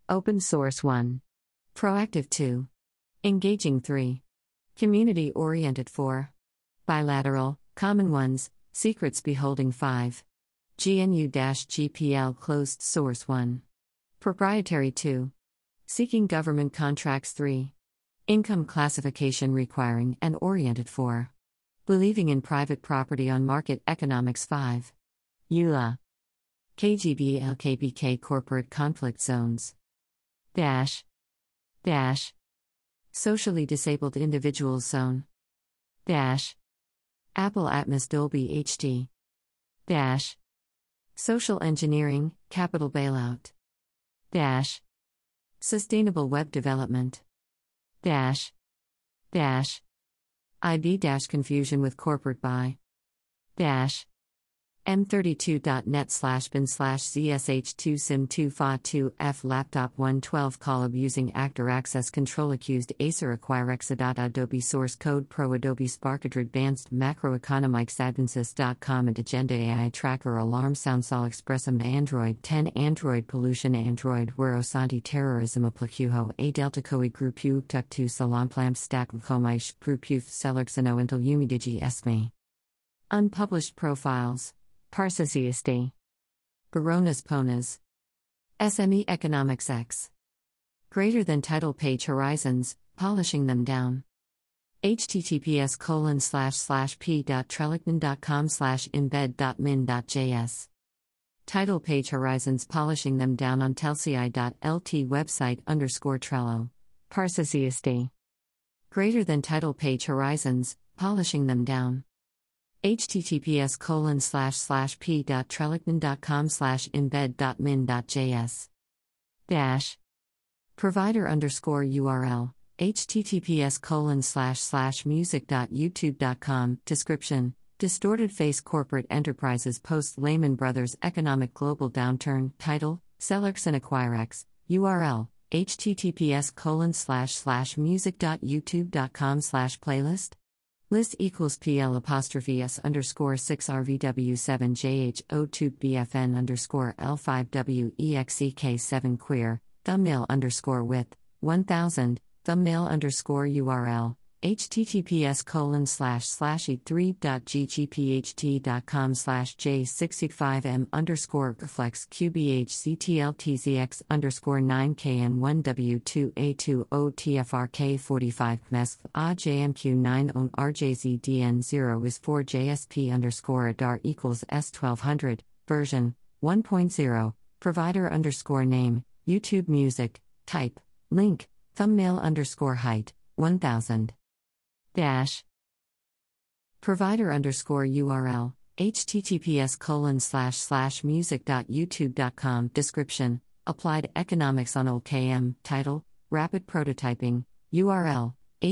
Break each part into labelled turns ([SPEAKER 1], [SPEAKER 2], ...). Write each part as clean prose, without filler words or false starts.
[SPEAKER 1] Open Source 1. Proactive 2. Engaging 3. Community Oriented 4. Bilateral, Common Ones, Secrets Beholding 5. GNU-GPL Closed Source 1. Proprietary 2. Seeking Government Contracts 3. Income Classification Requiring and Oriented 4. Believing in Private Property on Market Economics 5. EULA. KGB LKBK Corporate Conflict Zones. Dash. Socially Disabled Individuals Zone. Dash. Apple Atmos Dolby HD. Dash. Social Engineering, Capital Bailout. Dash. Sustainable Web Development. Dash. IB confusion with corporate buy. Dash. M32.net/bin/ZSH2SIM2FA2F laptop 112 Colab using Actor Access Control accused Acer acquire Exadata Adobe Source Code Pro Adobe Spark Advanced Macroeconomics Advanced.com and Agenda AI Tracker Alarm Soundsol Expressum Android 10 Android Pollution Android Wero Santi Terrorism Aplacuho A Delta Coi Grupu Tuktu Salamplam Stack Komaish Prupuf Selerxano Intel Umidigi Esme. Unpublished profiles. Parsasiasti. Baronas Ponas. SME Economics X. Greater than title page horizons, polishing them down. https://p.trellickman.com/embed.min.js. Title page horizons polishing them down on telci.lt website _Trello. Parsasiasti. Greater than title page horizons, polishing them down. https://p.trellickman.com/embed.min.js. Dash. Provider_URL, https://music.youtube.com. Description: Distorted Face Corporate Enterprises post Lehman Brothers Economic Global Downturn. Title: Selerxon Acquirex. URL: https://music.youtube.com/playlist. List equals PL'(VW7JH02BFN_L5WEXEK7 queer, thumbnail_width, 1000, thumbnail_URL, https://3.gtphd.com/j665m_reflex qbhctltzx_9k and 1w2a20otfrk45 mesf ajmq9 on rjzdn0 is 4 jsp_adar equals s1200, version 1.0, provider_name, YouTube Music, type, link, thumbnail_height, 1000. Dash. Provider_URL, https://music.youtube.com. Description: Applied Economics on Old KM. Title: Rapid Prototyping. URL: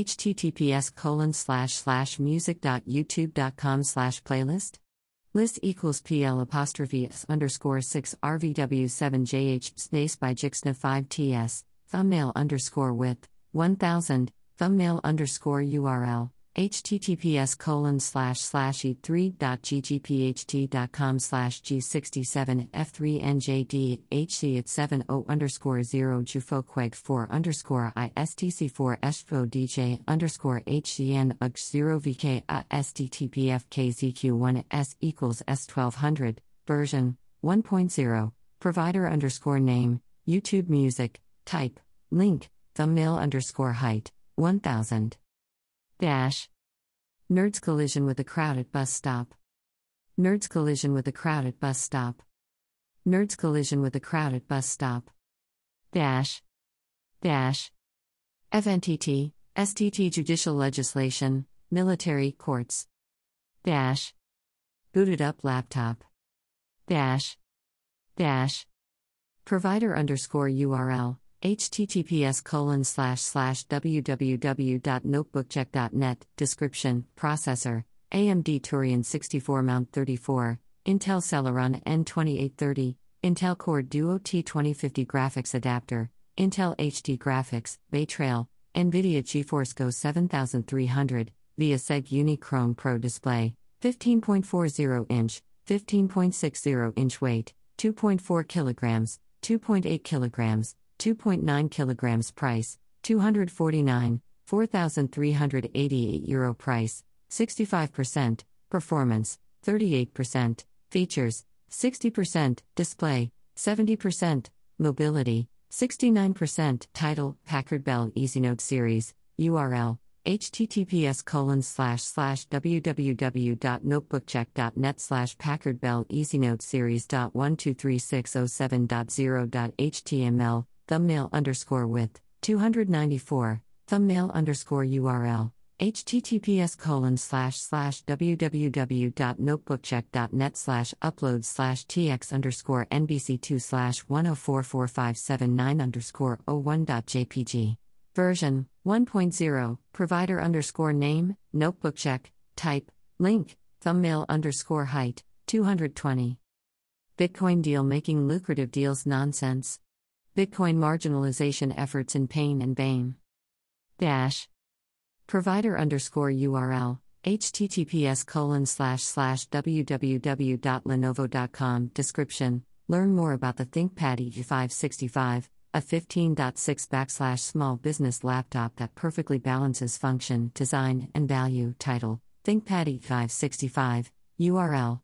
[SPEAKER 1] https://music.youtube.com/playlist. List equals PL'(S_6 RVW7JH space by Jixna 5TS, thumbnail_width, 1000, thumbnail_URL, https://e3.ggpht.com/g67f3njd hc@70_0 jufo_4_istc4 _hcn 0vk stpfkzq1s equals s1200, version 1.0, provider_name, YouTube Music, type, link, thumbnail_height, 1000. Dash. Nerds collision with a crowd at bus stop. Nerds collision with a crowd at bus stop. Nerds collision with a crowd at bus stop. Dash. FNTT, STT Judicial Legislation, Military Courts. Dash. Booted up laptop. Dash. Provider_URL, https://www.notebookcheck.net. Description: Processor: AMD Turin 64 Mount 34, Intel Celeron N2830, Intel Core Duo T2050 graphics adapter, Intel HD graphics, Bay Trail, NVIDIA GeForce Go 7300, via Seg Unichrome Pro display, 15.40 inch, 15.60 inch weight, 2.4 kilograms, 2.8 kilograms, 2.9 kilograms price, 249, €4,388 price, 65%, performance, 38%, features, 60%, display, 70%, mobility, 69%, title, Packard Bell EasyNote Series, URL, https://www.notebookcheck.net/Packard Bell EasyNote Series.123607.0.html, thumbnail_width, 294, thumbnail_URL, https://www.notebookcheck.net/upload/tx_nbc2/1044579_01.jpg. Version 1.0, provider name, notebook check, type, link, thumbnail height, 220. Bitcoin deal making lucrative deals nonsense. Bitcoin marginalization efforts in pain and bane. Provider URL, https://www.lenovo.com. Description: learn more about the ThinkPad E565, a 15.6 small business laptop that perfectly balances function, design, and value. Title: ThinkPad E565, URL,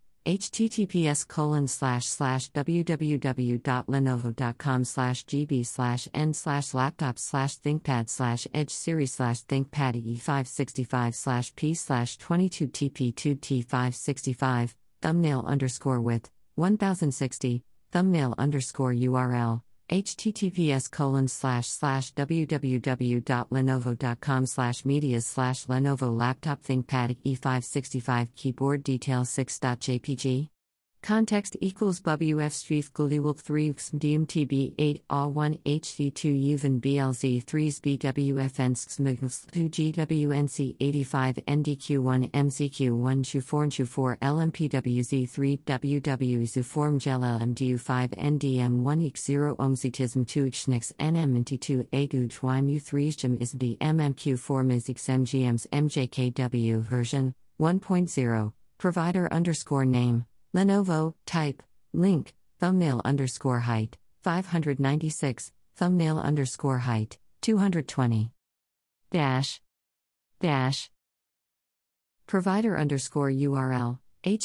[SPEAKER 1] https://www.lenovo.com/gb/n/laptops/thinkpad/edge series/thinkpad e565/p/22t2t565, thumbnail_width, 1060, thumbnail_URL, https://www.lenovo.com/medias/Lenovo laptop ThinkPad E565 keyboard detail 6.jpg. Context equals WF Streif Guliwilk 3 DMTB 8 A1 HD2 Uven BLZ 3s BWFN 2 GWNC 85 NDQ1 MCQ1 Shuforn LMPWZ 3 WW Zuform Gel LMDU5 NDM1 X0 OMZTISM 2 Xnix NMNT2 AGU YMU 3 JIM ISD MMQ4 MIZX MGMs MJKW version 1.0, provider name. Lenovo, type, link, thumbnail_height, 596, thumbnail_height, 220. Provider URL,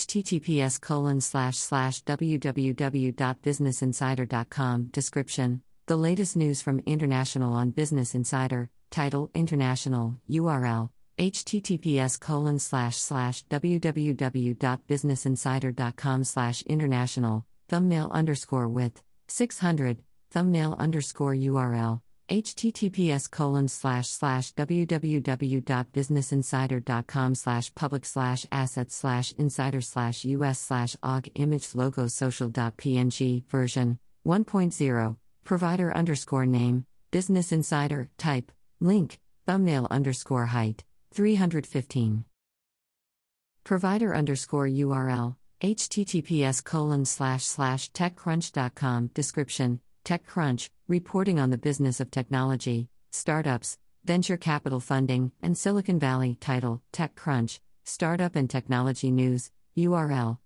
[SPEAKER 1] https://www.businessinsider.com. Description: the latest news from International on Business Insider, title, International, URL, https://www.businessinsider.com/international, thumbnail_width, 600, thumbnail_URL, https://www.businessinsider.com/public/assets/insider/us/og image logo social.png version 1.0, provider name, Business Insider, type, link, thumbnail_height, 315. Provider URL, https://techcrunch.com. Description: TechCrunch, reporting on the business of technology, startups, venture capital funding, and Silicon Valley. Title: TechCrunch, Startup and Technology News, URL,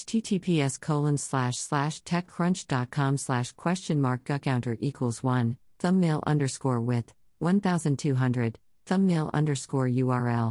[SPEAKER 1] https://techcrunch.com/?guccounter=1, thumbnail_width, 1200, thumbnail_URL,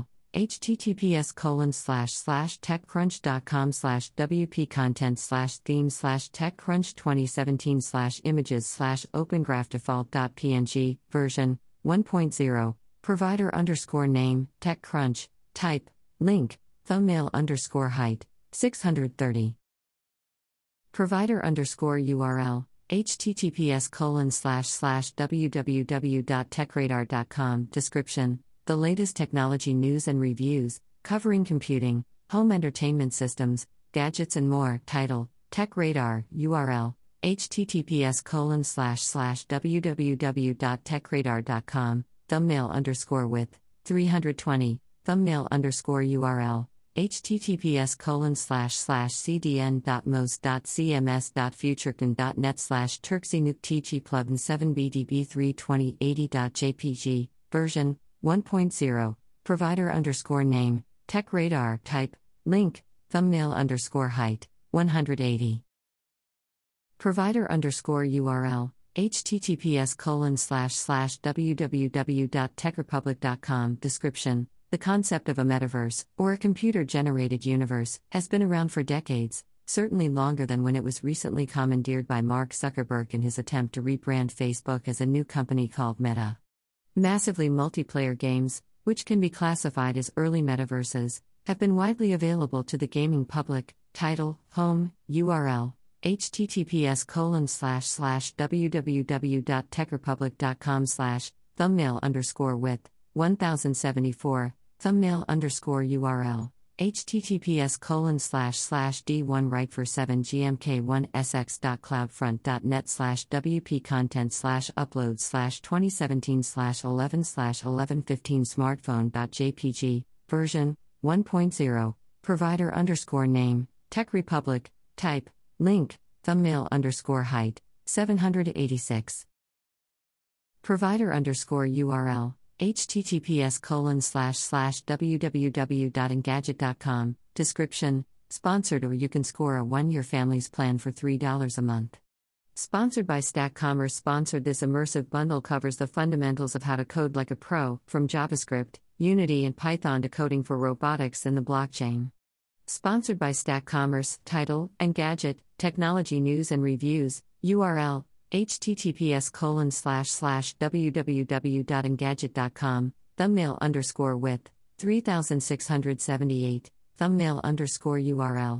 [SPEAKER 1] https://techcrunch.com/wp-content/themes/techcrunch2017/images/opengraphdefault.png, version 1.0, provider name, TechCrunch, type, link, thumbnail_height, 630. Provider URL, https://www.techradar.com. Description: the latest technology news and reviews, covering computing, home entertainment systems, gadgets and more. Title: TechRadar, URL, https://www.techradar.com, thumbnail_width, 320, thumbnail_URL, https://cdn.mos.cms.futurecon.net/turksinuk.tg+7bdb32080.jpg, version 1.0, provider name, TechRadar, type, link, thumbnail_height, 180. Provider URL, https://www.techrepublic.com. Description: The concept of a metaverse, or a computer-generated universe, has been around for decades, certainly longer than when it was recently commandeered by Mark Zuckerberg in his attempt to rebrand Facebook as a new company called Meta. Massively multiplayer games, which can be classified as early metaverses, have been widely available to the gaming public. Title: Home, URL, https://www.techrepublic.com/ thumbnail_width, 1074, thumbnail_URL, https://d1write47gmk1sx.cloudfront.net/wp-content/upload/2017/11/1115 smartphone.jpg, version 1.0, provider_name, Tech Republic, type, link, thumbnail_height, 786. Provider_URL, https://www.engadget.com. Description: Sponsored, or you can score a 1-year family's plan for $3 a month. Sponsored by Stack Commerce. Sponsored. This immersive bundle covers the fundamentals of how to code like a pro, from JavaScript, Unity and Python to coding for robotics and the blockchain. Sponsored by Stack Commerce. Title: Engadget, Technology News and Reviews. URL: https://www.engadget.com. Thumbnail_width, 3678, thumbnail_URL,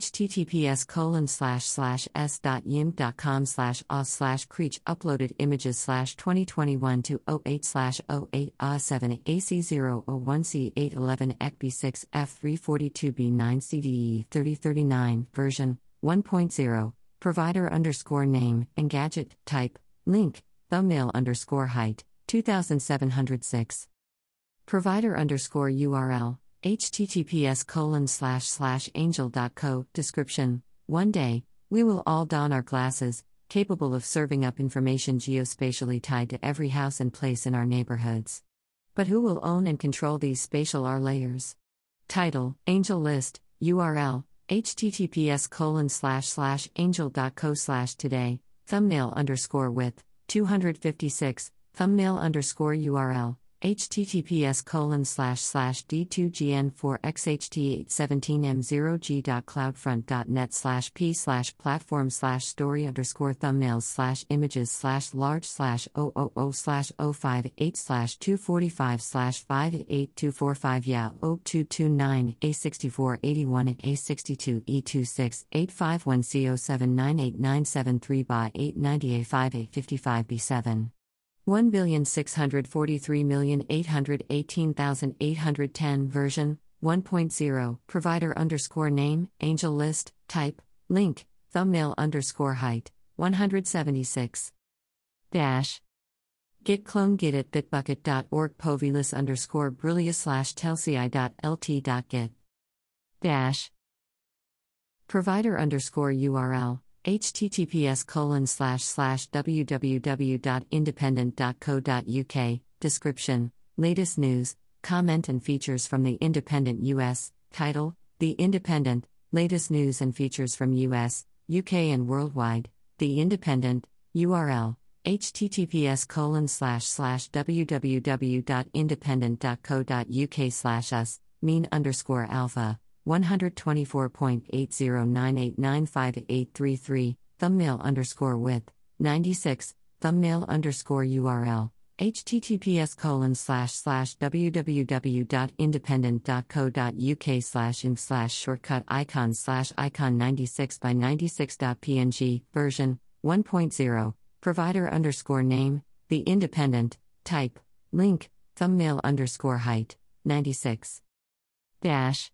[SPEAKER 1] https://s.yimp.com/os/creech uploaded images /2021 to 08/08/07 AC001C811 ECB6 F342B9 CDE 3039 version 1.0. Provider_name, Engadget, type, link, thumbnail_height, 2706. Provider_URL, https://angel.co. Description: One day, we will all don our glasses, capable of serving up information geospatially tied to every house and place in our neighborhoods. But who will own and control these spatial R layers? Title: Angel List. URL: https://angel.co/today, thumbnail_width, 256, thumbnail_URL, https://d2gn4xht8170g.cloudfront.net/p/platform/story_thumbnails/images/large/000588245 ya 0229 A6481 and A62 E26 851 C0798973 by 890 A5855 B7. 1,643,818,810 version 1.0. Provider_name, Angel List, type, link, thumbnail_height, 176. Dash. Git clone git at bitbucket.org povilis_brulia/telci.lt.git. Dash. Provider_URL, https://www.independent.co.uk. Description: Latest news, comment and features from The Independent US. Title: The Independent, latest news and features from US, UK and worldwide. The Independent. URL: https://www.independent.co.uk/us, mean_alpha. 124.8098958833, thumbnail_width, 96, thumbnail_URL, https://www.independent.co.uk/imp/shortcut icon/icon 96 by 96.png, version 1.0. Provider_name, The Independent, type, link, thumbnail_height, 96. Dash.